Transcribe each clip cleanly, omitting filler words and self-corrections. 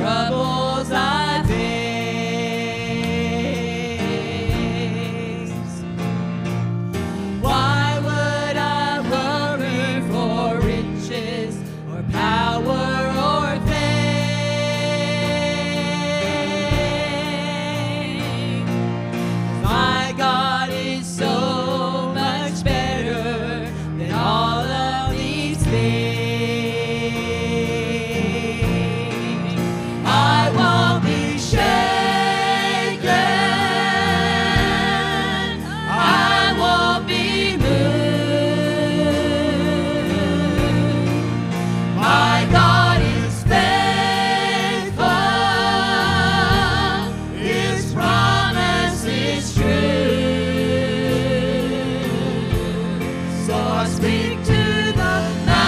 troubles I face. Why would I worry for riches or power or fame? My God is so much better than all of these things. I won't be shaken. I won't be moved. My God is faithful. His promise is true. So I speak to the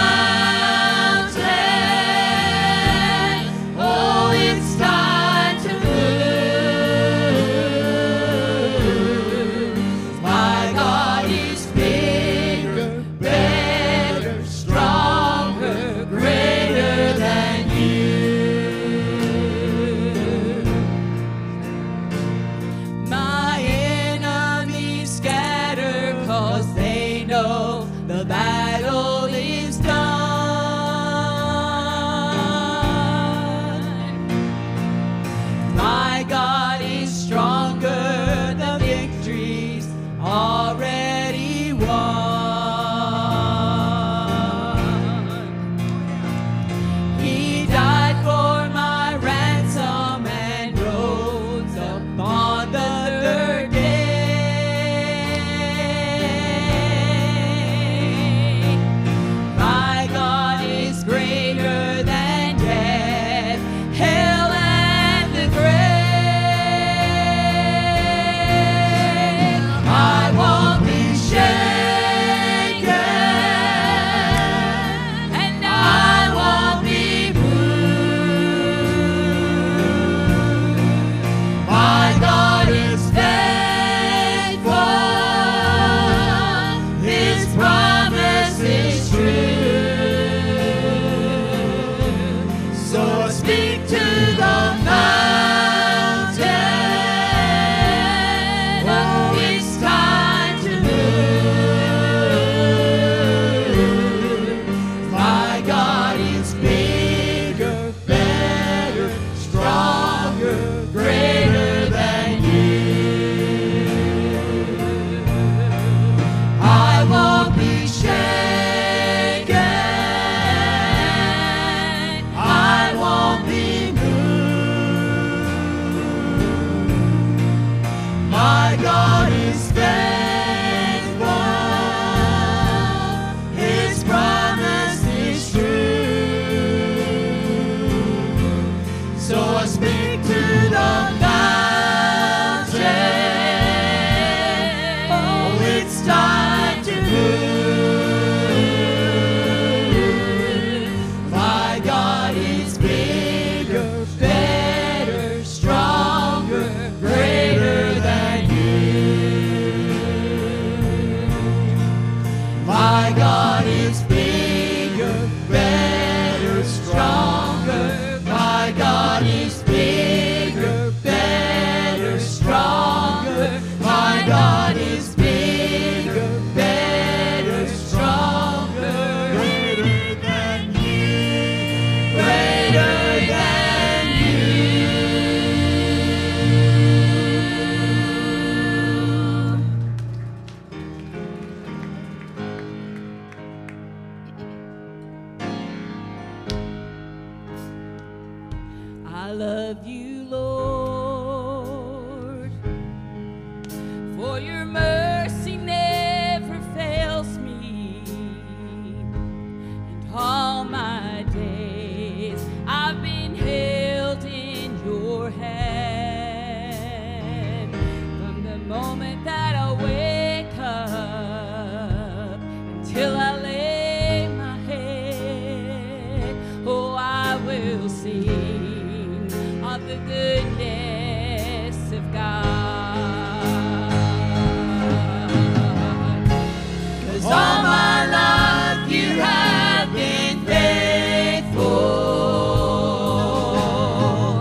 mountain. Oh, it's time to move. My God is bigger, better, stronger, greater than you. My enemies scatter 'cause they know the battle is done. My God is stronger, the victory's already won. He died for my ransom and rose upon the third day. My God is greater than death, hell, and the grave. I won't be shaken, and I won't be moved. My God is faithful. His promise is true. So I speak to the mountain. Oh, it's time to move. My God is bigger, better, stronger, greater than you. I won't be shaken. I won't be moved. My God is faithful. His promise is true. So I speak to the mountain. Oh, it's time to move. My God is bigger, better, stronger, greater than you. My God is bigger, better, stronger. My God is bigger, better, stronger. My God is bigger, better, stronger, greater than you, greater than you. I love you, Lord, for your mercy never fails me. And all my days I've been held in your hand. From the moment that I wake up until I lay my head, oh, I will sing of the goodness of God. 'Cause all my life you have been faithful.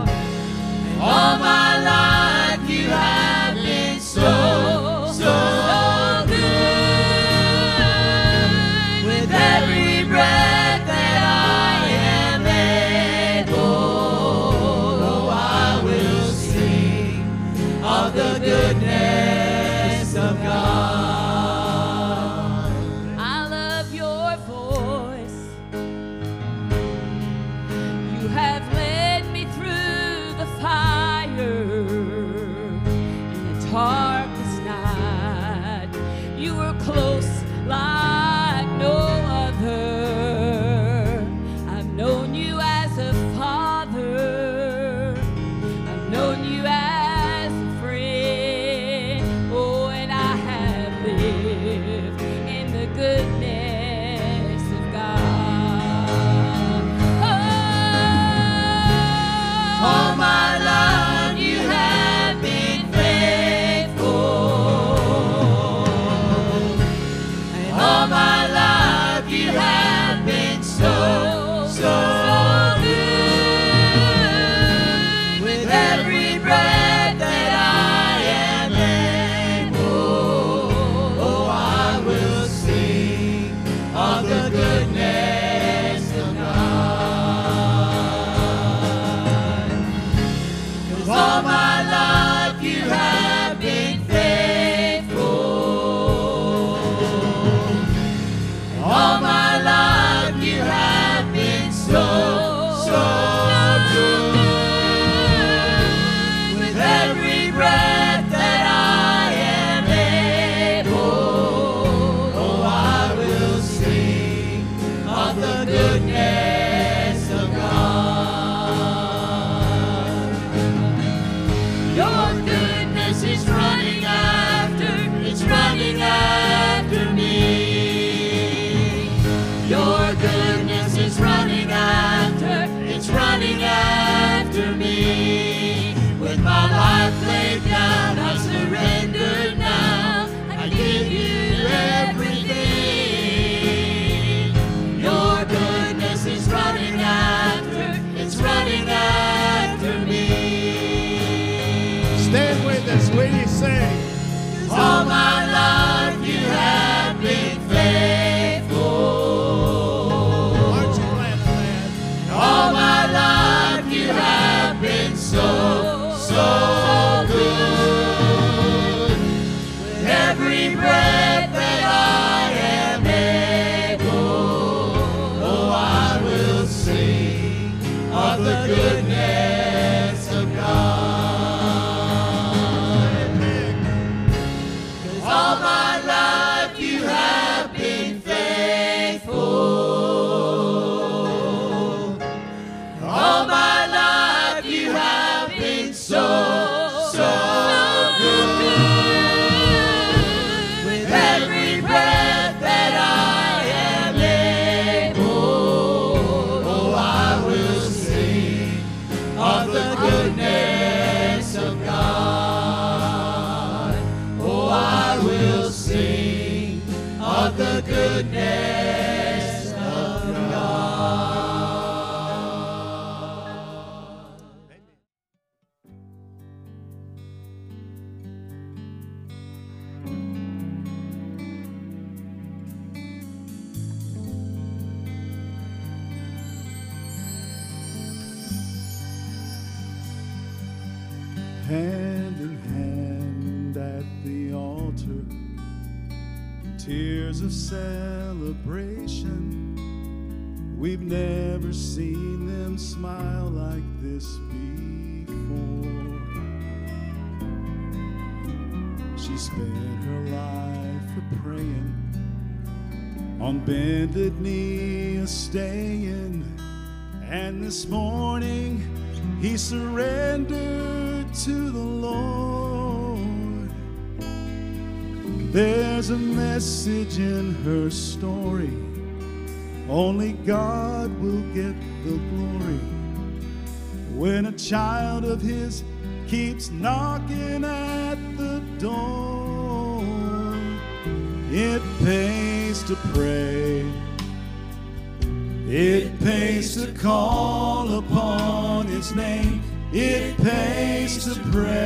hand in hand at the altar, tears of celebration. We've never seen them smile like this before. She spent her life a-praying, on bended knee a-staying, and this morning he surrendered to the Lord. There's a message in her story, only God will get the glory. When a child of his keeps knocking at the door, it pays to pray, it pays to call upon his name, it pays to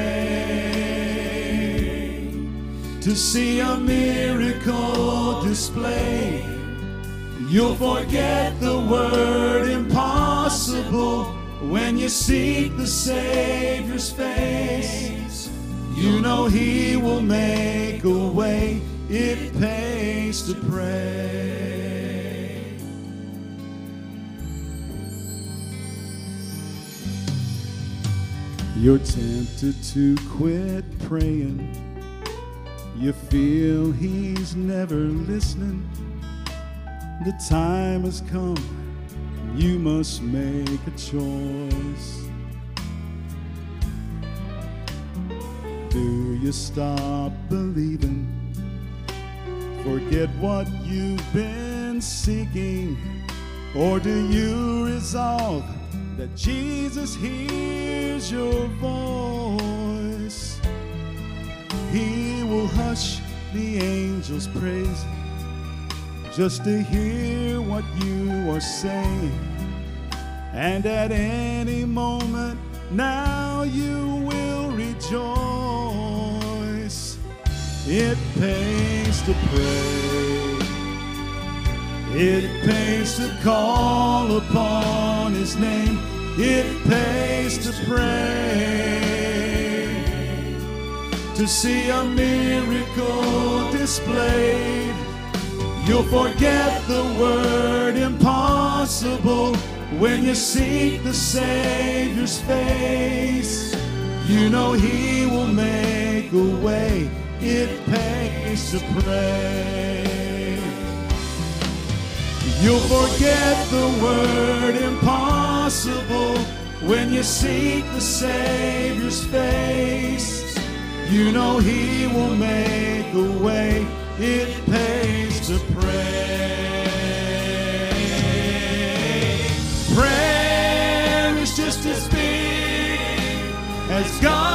pray, to see a miracle displayed. You'll forget the word impossible when you seek the Savior's face. You know he will make a way. It pays to pray. You're tempted to quit praying. You feel he's never listening. The time has come, you must make a choice. Do you stop believing? Forget what you've been seeking? Or do you resolve that Jesus hears your voice? He will hush the angels' praise just to hear what you are saying. And at any moment now you will rejoice. It pays to pray, it pays to call upon his name, it pays to pray, to see a miracle displayed. You'll forget the word impossible when you seek the Savior's face. You know he will make a way. It pays to pray. You'll forget the word impossible when you seek the Savior's face. You know he will make a way. It pays to pray. Prayer is just as big as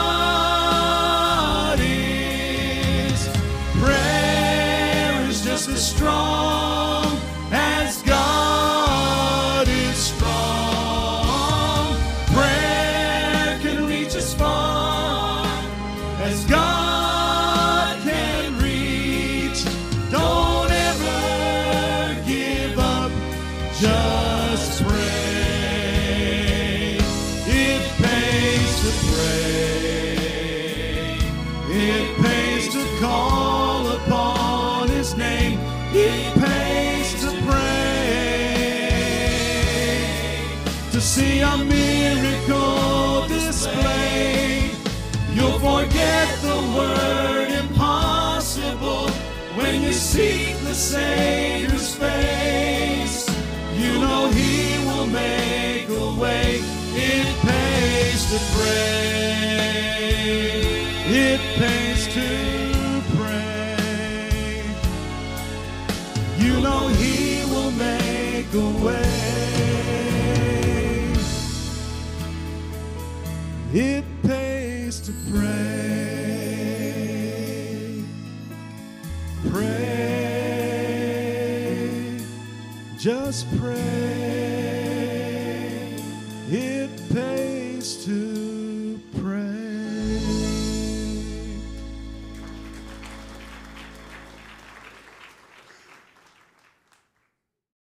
God is. Prayer is just as strong as God is strong. Prayer can reach as far as God. Just pray. It pays to pray. It pays to call upon his name. It pays to pray, to see a miracle displayed. You'll forget the word impossible when you seek the Savior's face. You know he will make a way. It pays to pray. It pays to pray. You know he will make a way. It pays to pray. Pray. Just pray. It pays to